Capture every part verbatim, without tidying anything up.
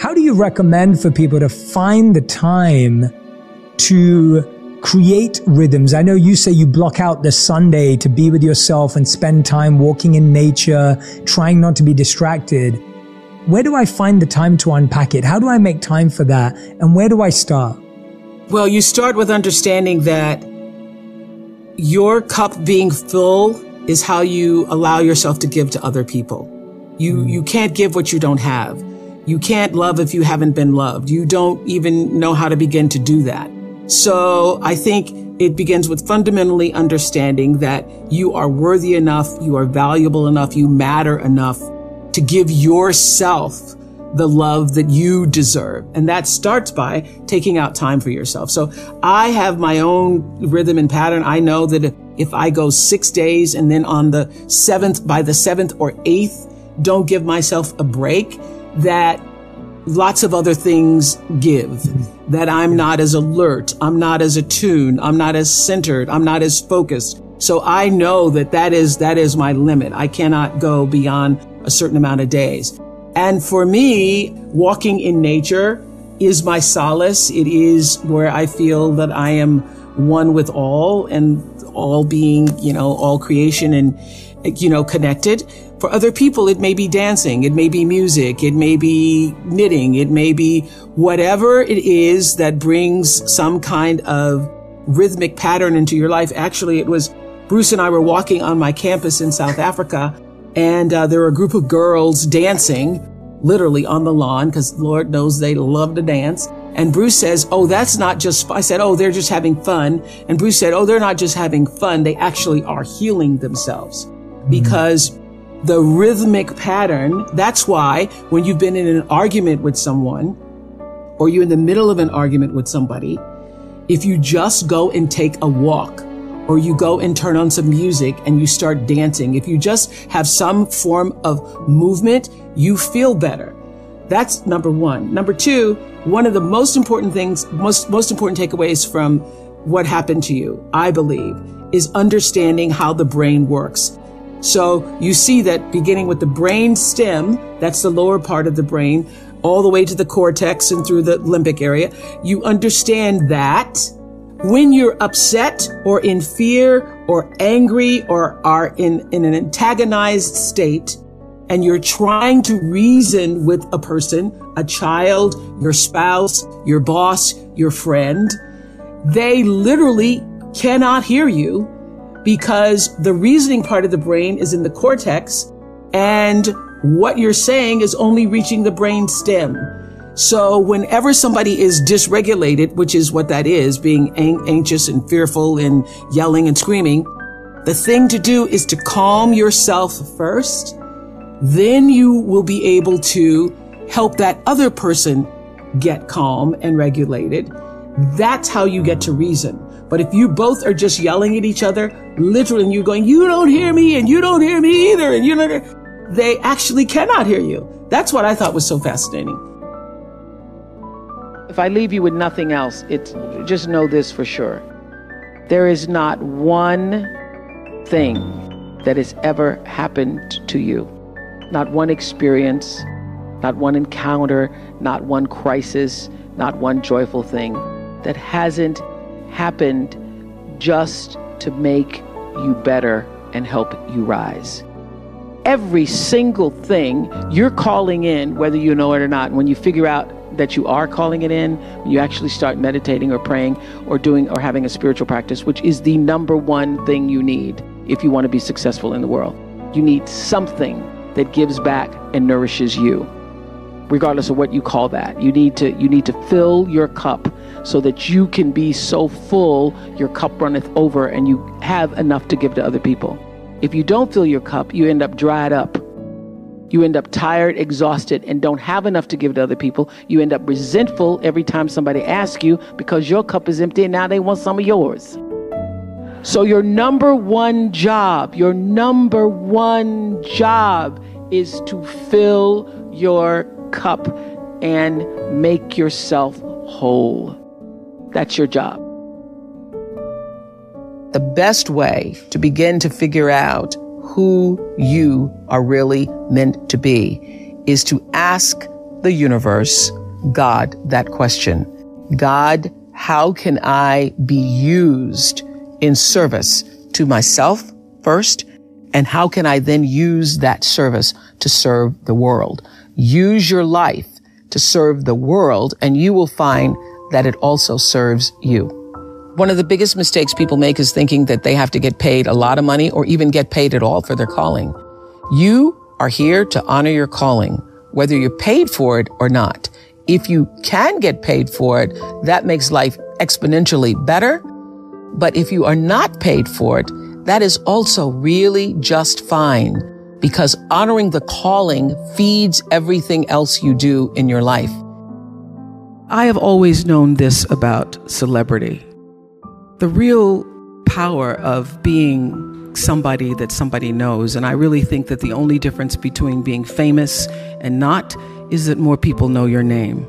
how do you recommend for people to find the time to create rhythms? I know you say you block out the Sunday to be with yourself and spend time walking in nature, trying not to be distracted. Where do I find the time to unpack it? How do I make time for that? And where do I start? Well, you start with understanding that your cup being full is how you allow yourself to give to other people. You, mm. you can't give what you don't have. You can't love if you haven't been loved. You don't even know how to begin to do that. So I think it begins with fundamentally understanding that you are worthy enough, you are valuable enough, you matter enough to give yourself the love that you deserve. And that starts by taking out time for yourself. So I have my own rhythm and pattern. I know that if I go six days and then on the seventh, by the seventh or eighth, don't give myself a break, that lots of other things give, that I'm not as alert, I'm not as attuned, I'm not as centered, I'm not as focused. So I know that that is, that is my limit. I cannot go beyond a certain amount of days. And for me, walking in nature is my solace. It is where I feel that I am one with all, and all being, you know, all creation and, you know, connected. For other people, it may be dancing, it may be music, it may be knitting, it may be whatever it is that brings some kind of rhythmic pattern into your life. Actually, it was Bruce and I were walking on my campus in South Africa, and uh, there were a group of girls dancing literally on the lawn, because Lord knows they love to dance. And Bruce says, oh, that's not just, I said, oh, they're just having fun. And Bruce said, oh, they're not just having fun. They actually are healing themselves. Mm-hmm. Because the rhythmic pattern, that's why when you've been in an argument with someone, or you're in the middle of an argument with somebody, if you just go and take a walk, or you go and turn on some music and you start dancing, if you just have some form of movement, you feel better. That's number one. Number two, one of the most important things, most, most important takeaways from what happened to you, I believe, is understanding how the brain works. So you see that beginning with the brain stem, that's the lower part of the brain, all the way to the cortex and through the limbic area, you understand that when you're upset or in fear or angry or are in, in an antagonized state, and you're trying to reason with a person, a child, your spouse, your boss, your friend, they literally cannot hear you because the reasoning part of the brain is in the cortex, and what you're saying is only reaching the brain stem. So whenever somebody is dysregulated, which is what that is, being ang- anxious and fearful and yelling and screaming, the thing to do is to calm yourself first. Then you will be able to help that other person get calm and regulated. That's how you get to reason. But if you both are just yelling at each other, literally, and you're going, you don't hear me and you don't hear me either, and you don't, they actually cannot hear you. That's what I thought was so fascinating. If I leave you with nothing else, it's just know this for sure. There is not one thing that has ever happened to you. Not one experience, not one encounter, not one crisis, not one joyful thing that hasn't happened just to make you better and help you rise. Every single thing you're calling in, whether you know it or not, when you figure out that you are calling it in, when you actually start meditating or praying or doing or having a spiritual practice, which is the number one thing you need if you want to be successful in the world. You need something that gives back and nourishes you, regardless of what you call that. You need to you need to fill your cup so that you can be so full, your cup runneth over, and you have enough to give to other people. If you don't fill your cup, you end up dried up. You end up tired, exhausted, and don't have enough to give to other people. You end up resentful every time somebody asks you because your cup is empty and now they want some of yours. So your number one job, your number one job is to fill your cup and make yourself whole. That's your job. The best way to begin to figure out who you are really meant to be is to ask the universe, God, that question. God, how can I be used in service to myself first? And how can I then use that service to serve the world? Use your life to serve the world, and you will find that it also serves you. One of the biggest mistakes people make is thinking that they have to get paid a lot of money or even get paid at all for their calling. You are here to honor your calling, whether you're paid for it or not. If you can get paid for it, that makes life exponentially better. But if you are not paid for it, that is also really just fine, because honoring the calling feeds everything else you do in your life. I have always known this about celebrity. The real power of being somebody that somebody knows, and I really think that the only difference between being famous and not is that more people know your name.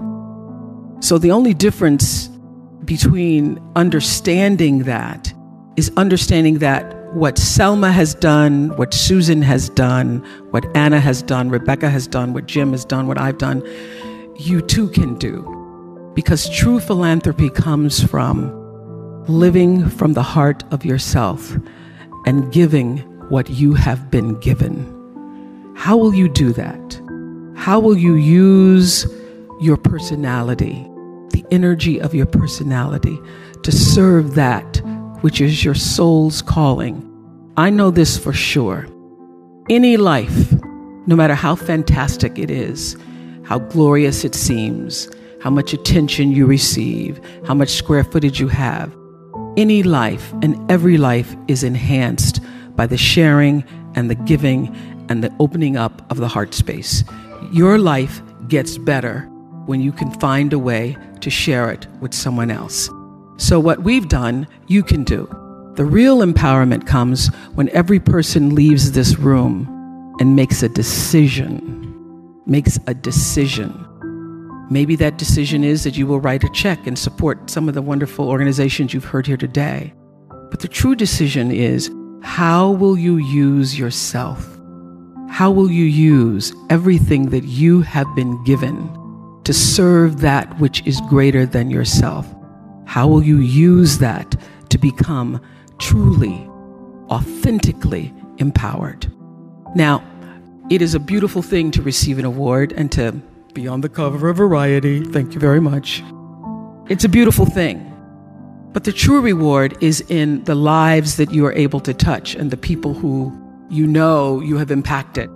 So the only difference between understanding that is understanding that what Selma has done, what Susan has done, what Anna has done, Rebecca has done, what Jim has done, what I've done, you too can do. Because true philanthropy comes from living from the heart of yourself and giving what you have been given. How will you do that? How will you use your personality, the energy of your personality, to serve that which is your soul's calling? I know this for sure. Any life, no matter how fantastic it is, how glorious it seems, how much attention you receive, how much square footage you have, any life and every life is enhanced by the sharing and the giving and the opening up of the heart space. Your life gets better when you can find a way to share it with someone else. So what we've done, you can do. The real empowerment comes when every person leaves this room and makes a decision, makes a decision. Maybe that decision is that you will write a check and support some of the wonderful organizations you've heard here today. But the true decision is, how will you use yourself? How will you use everything that you have been given to serve that which is greater than yourself? How will you use that to become truly, authentically empowered? Now, it is a beautiful thing to receive an award and to be on the cover of Variety. Thank you very much. It's a beautiful thing. But the true reward is in the lives that you are able to touch and the people who you know you have impacted.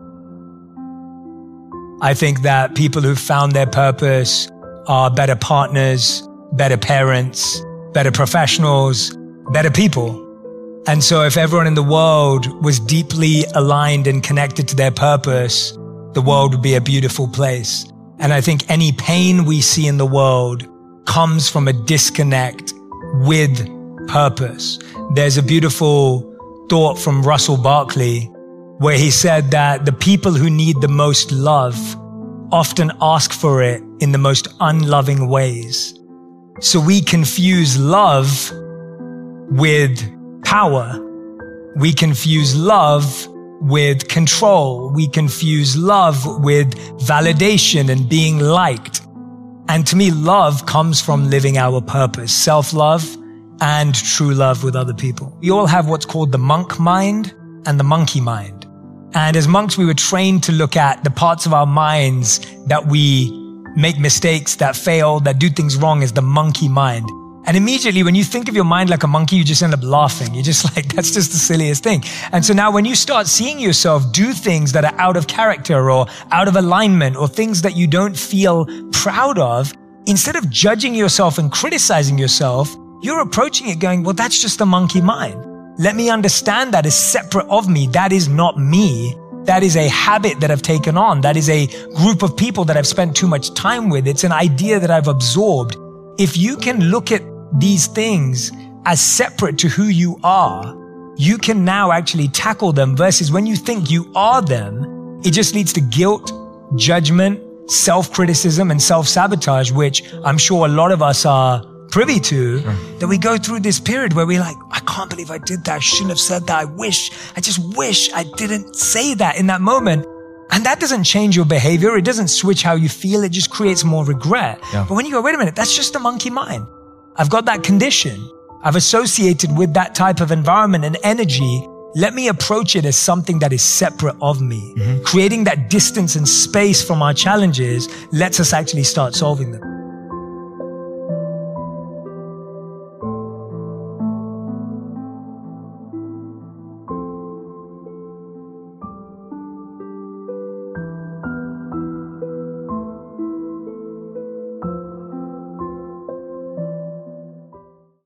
I think that people who've found their purpose are better partners, better parents, better professionals, better people. And so if everyone in the world was deeply aligned and connected to their purpose, the world would be a beautiful place. And I think any pain we see in the world comes from a disconnect with purpose. There's a beautiful thought from Russell Barkley where he said that the people who need the most love often ask for it in the most unloving ways. So we confuse love with power. We confuse love with control. We confuse love with validation and being liked. And to me, love comes from living our purpose, self-love and true love with other people. We all have what's called the monk mind and the monkey mind. And as monks, we were trained to look at the parts of our minds that we make mistakes, that fail, that do things wrong as the monkey mind. And immediately when you think of your mind like a monkey, you just end up laughing. You're just like, that's just the silliest thing. And so now when you start seeing yourself do things that are out of character or out of alignment or things that you don't feel proud of, instead of judging yourself and criticizing yourself, you're approaching it going, well, that's just the monkey mind. Let me understand that as separate of me. That is not me. That is a habit that I've taken on. That is a group of people that I've spent too much time with. It's an idea that I've absorbed. If you can look at these things as separate to who you are, you can now actually tackle them, versus when you think you are them, it just leads to guilt, judgment, self-criticism, and self-sabotage, which I'm sure a lot of us are privy to, that we go through this period where we're like, I can't believe I did that. I shouldn't have said that. I wish, I just wish I didn't say that in that moment. And that doesn't change your behavior. It doesn't switch how you feel. It just creates more regret. Yeah. But when you go, wait a minute, that's just the monkey mind. I've got that condition. I've associated with that type of environment and energy. Let me approach it as something that is separate of me. Mm-hmm. Creating that distance and space from our challenges lets us actually start solving them.